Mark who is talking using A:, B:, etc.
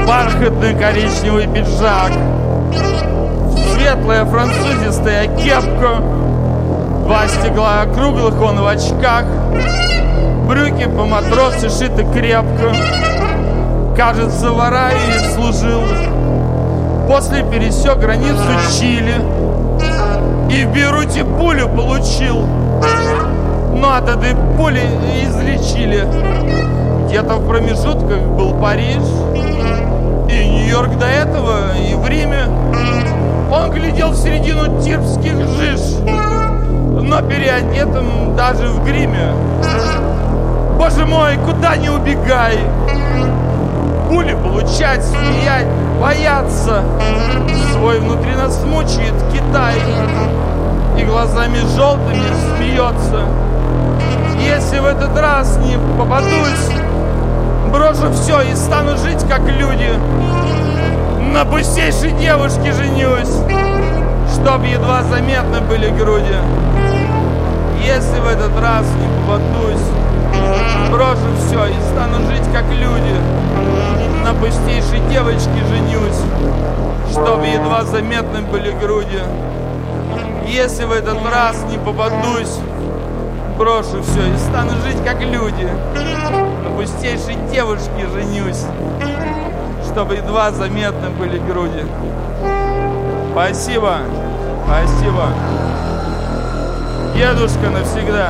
A: бархатный коричневый пиджак, светлая французистая кепка, два стекла круглых, он в очках, брюки по-матросски шиты крепко. Кажется, в Аравии служил, после пересек границу Чили и в Бейруте пулю получил. Но от этой пули излечили. Где-то в промежутках был Париж и Нью-Йорк до этого, и в Риме. Он глядел в середину тирских жиж, но переодетым даже в гриме. Боже мой, куда не убегай! Пули получать, смеять, бояться. Свой внутри нас мучает Китай и глазами желтыми смеется. Если в этот раз не попадусь, брошу все и стану жить как люди. На пустейшей девушке женюсь, чтоб едва заметны были груди. Если в этот раз не попадусь, брошу все и стану жить как люди. На пустейшей девочке женюсь, чтоб едва заметны были груди. Если в этот раз не попадусь, брошу все и стану жить как люди. На пустейшей девушке женюсь, чтобы едва заметны были груди. Спасибо, спасибо. Дедушка навсегда.